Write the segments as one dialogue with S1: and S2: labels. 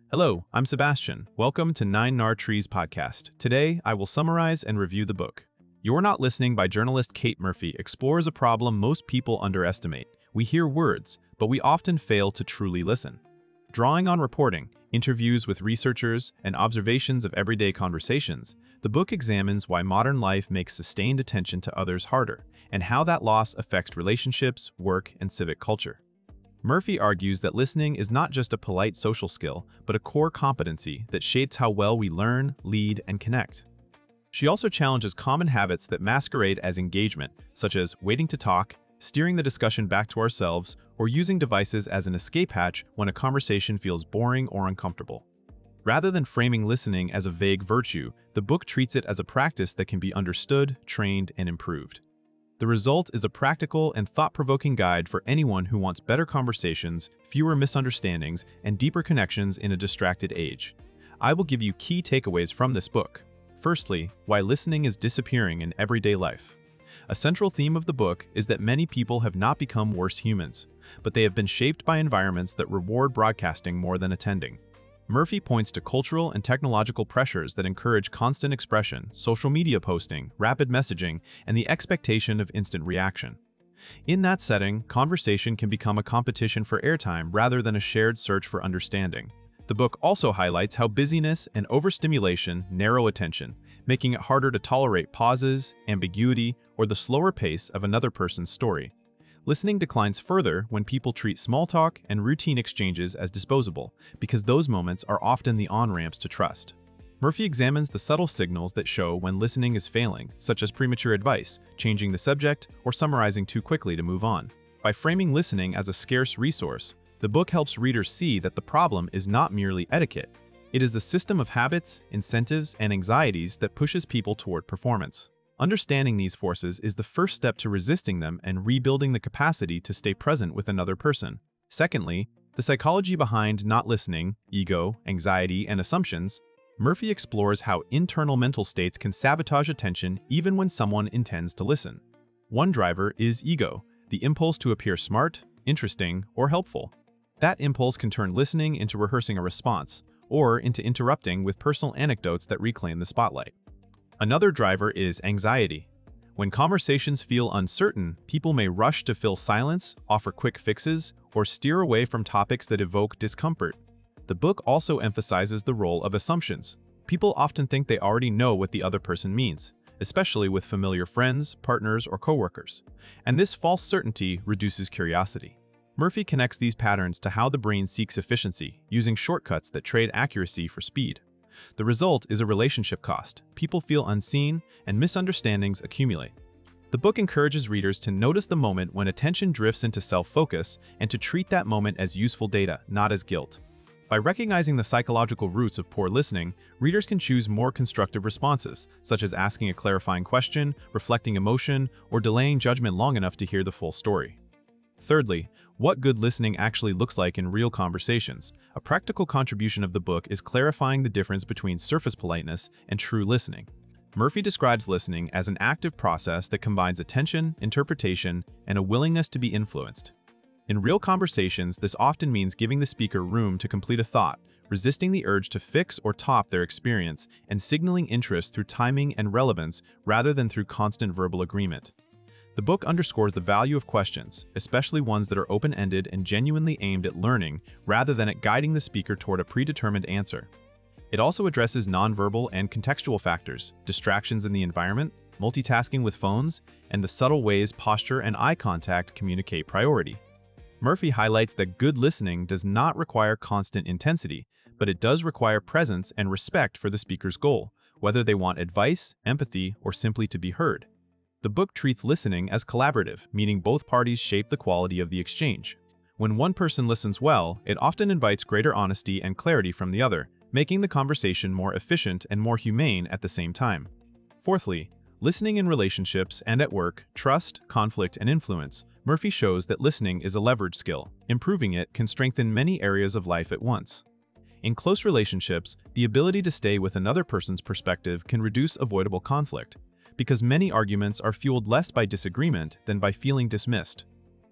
S1: Hello, I'm Sebastian. Welcome to Nine Nar Trees podcast. Today, I will summarize and review the book. You're Not Listening by journalist Kate Murphy explores a problem most people underestimate. We hear words, but we often fail to truly listen. Drawing on reporting, interviews with researchers, and observations of everyday conversations, the book examines why modern life makes sustained attention to others harder, and how that loss affects relationships, work, and civic culture. Murphy argues that listening is not just a polite social skill, but a core competency that shapes how well we learn, lead, and connect. She also challenges common habits that masquerade as engagement, such as waiting to talk, steering the discussion back to ourselves, or using devices as an escape hatch when a conversation feels boring or uncomfortable. Rather than framing listening as a vague virtue, the book treats it as a practice that can be understood, trained, and improved. The result is a practical and thought-provoking guide for anyone who wants better conversations, fewer misunderstandings, and deeper connections in a distracted age. I will give you key takeaways from this book. Firstly, why listening is disappearing in everyday life. A central theme of the book is that many people have not become worse humans, but they have been shaped by environments that reward broadcasting more than attending. Murphy points to cultural and technological pressures that encourage constant expression, social media posting, rapid messaging, and the expectation of instant reaction. In that setting, conversation can become a competition for airtime rather than a shared search for understanding. The book also highlights how busyness and overstimulation narrow attention, making it harder to tolerate pauses, ambiguity, or the slower pace of another person's story. Listening declines further when people treat small talk and routine exchanges as disposable, because those moments are often the on-ramps to trust. Murphy examines the subtle signals that show when listening is failing, such as premature advice, changing the subject, or summarizing too quickly to move on. By framing listening as a scarce resource, the book helps readers see that the problem is not merely etiquette. It is a system of habits, incentives, and anxieties that pushes people toward performance. Understanding these forces is the first step to resisting them and rebuilding the capacity to stay present with another person. Secondly, the psychology behind not listening, ego, anxiety, and assumptions. Murphy explores how internal mental states can sabotage attention even when someone intends to listen. One driver is ego, the impulse to appear smart, interesting, or helpful. That impulse can turn listening into rehearsing a response, or into interrupting with personal anecdotes that reclaim the spotlight. Another driver is anxiety. When conversations feel uncertain, people may rush to fill silence, offer quick fixes, or steer away from topics that evoke discomfort. The book also emphasizes the role of assumptions. People often think they already know what the other person means, especially with familiar friends, partners, or coworkers. And this false certainty reduces curiosity. Murphy connects these patterns to how the brain seeks efficiency, using shortcuts that trade accuracy for speed. The result is a relationship cost. People feel unseen, and misunderstandings accumulate. The book encourages readers to notice the moment when attention drifts into self-focus and to treat that moment as useful data, not as guilt. By recognizing the psychological roots of poor listening, readers can choose more constructive responses, such as asking a clarifying question, reflecting emotion, or delaying judgment long enough to hear the full story. Thirdly, what good listening actually looks like in real conversations. A practical contribution of the book is clarifying the difference between surface politeness and true listening. Murphy describes listening as an active process that combines attention, interpretation, and a willingness to be influenced. In real conversations, this often means giving the speaker room to complete a thought, resisting the urge to fix or top their experience, and signaling interest through timing and relevance rather than through constant verbal agreement. The book underscores the value of questions, especially ones that are open-ended and genuinely aimed at learning rather than at guiding the speaker toward a predetermined answer. It also addresses nonverbal and contextual factors, distractions in the environment, multitasking with phones, and the subtle ways posture and eye contact communicate priority. Murphy highlights that good listening does not require constant intensity, but it does require presence and respect for the speaker's goal, whether they want advice, empathy, or simply to be heard. The book treats listening as collaborative, meaning both parties shape the quality of the exchange. When one person listens well, it often invites greater honesty and clarity from the other, making the conversation more efficient and more humane at the same time. Fourthly, listening in relationships and at work, trust, conflict, and influence. Murphy shows that listening is a leverage skill. Improving it can strengthen many areas of life at once. In close relationships, the ability to stay with another person's perspective can reduce avoidable conflict, because many arguments are fueled less by disagreement than by feeling dismissed.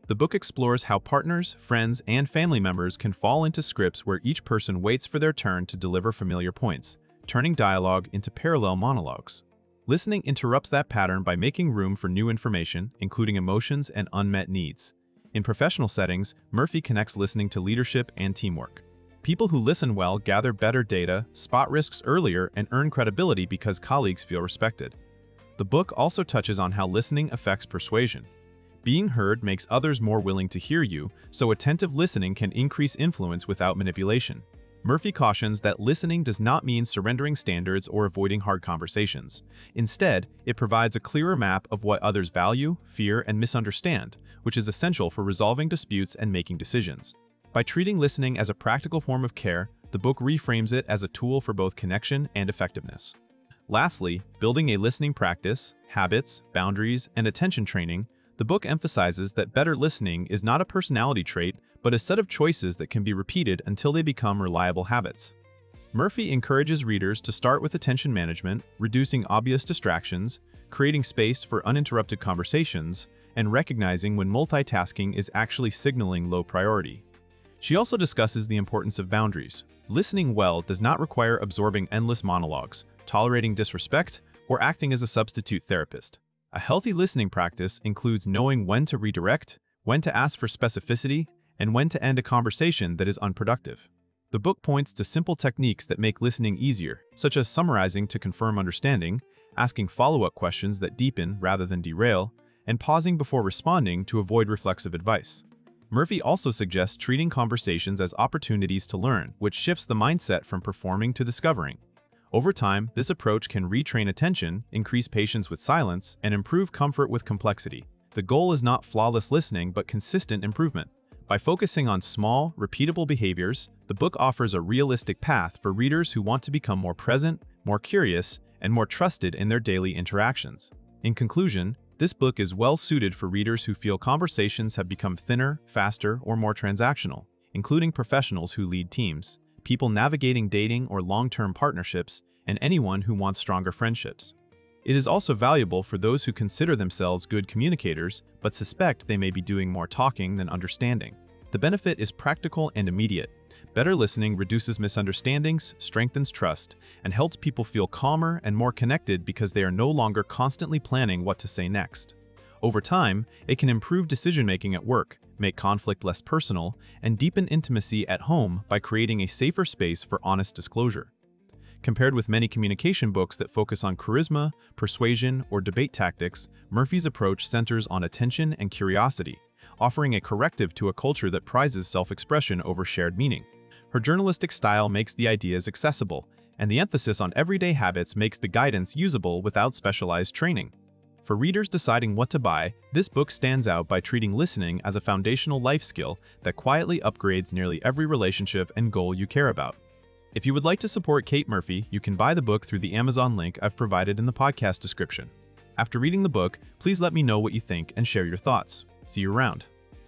S1: The book explores how partners, friends, and family members can fall into scripts where each person waits for their turn to deliver familiar points, turning dialogue into parallel monologues. Listening interrupts that pattern by making room for new information, including emotions and unmet needs. In professional settings, Murphy connects listening to leadership and teamwork. People who listen well gather better data, spot risks earlier, and earn credibility because colleagues feel respected. The book also touches on how listening affects persuasion. Being heard makes others more willing to hear you, so attentive listening can increase influence without manipulation. Murphy cautions that listening does not mean surrendering standards or avoiding hard conversations. Instead, it provides a clearer map of what others value, fear, and misunderstand, which is essential for resolving disputes and making decisions. By treating listening as a practical form of care, the book reframes it as a tool for both connection and effectiveness. Lastly, building a listening practice, habits, boundaries, and attention training, the book emphasizes that better listening is not a personality trait, but a set of choices that can be repeated until they become reliable habits. Murphy encourages readers to start with attention management, reducing obvious distractions, creating space for uninterrupted conversations, and recognizing when multitasking is actually signaling low priority. She also discusses the importance of boundaries. Listening well does not require absorbing endless monologues, tolerating disrespect, or acting as a substitute therapist. A healthy listening practice includes knowing when to redirect, when to ask for specificity, and when to end a conversation that is unproductive. The book points to simple techniques that make listening easier, such as summarizing to confirm understanding, asking follow-up questions that deepen rather than derail, and pausing before responding to avoid reflexive advice. Murphy also suggests treating conversations as opportunities to learn, which shifts the mindset from performing to discovering. Over time, this approach can retrain attention, increase patience with silence, and improve comfort with complexity. The goal is not flawless listening, but consistent improvement. By focusing on small, repeatable behaviors, the book offers a realistic path for readers who want to become more present, more curious, and more trusted in their daily interactions. In conclusion, this book is well-suited for readers who feel conversations have become thinner, faster, or more transactional, including professionals who lead teams, people navigating dating or long-term partnerships, and anyone who wants stronger friendships. It is also valuable for those who consider themselves good communicators, but suspect they may be doing more talking than understanding. The benefit is practical and immediate. Better listening reduces misunderstandings, strengthens trust, and helps people feel calmer and more connected because they are no longer constantly planning what to say next. Over time, it can improve decision-making at work, make conflict less personal, and deepen intimacy at home by creating a safer space for honest disclosure. Compared with many communication books that focus on charisma, persuasion, or debate tactics, Murphy's approach centers on attention and curiosity, offering a corrective to a culture that prizes self-expression over shared meaning. Her journalistic style makes the ideas accessible, and the emphasis on everyday habits makes the guidance usable without specialized training. For readers deciding what to buy, this book stands out by treating listening as a foundational life skill that quietly upgrades nearly every relationship and goal you care about. If you would like to support Kate Murphy, you can buy the book through the Amazon link I've provided in the podcast description. After reading the book, please let me know what you think and share your thoughts. See you around.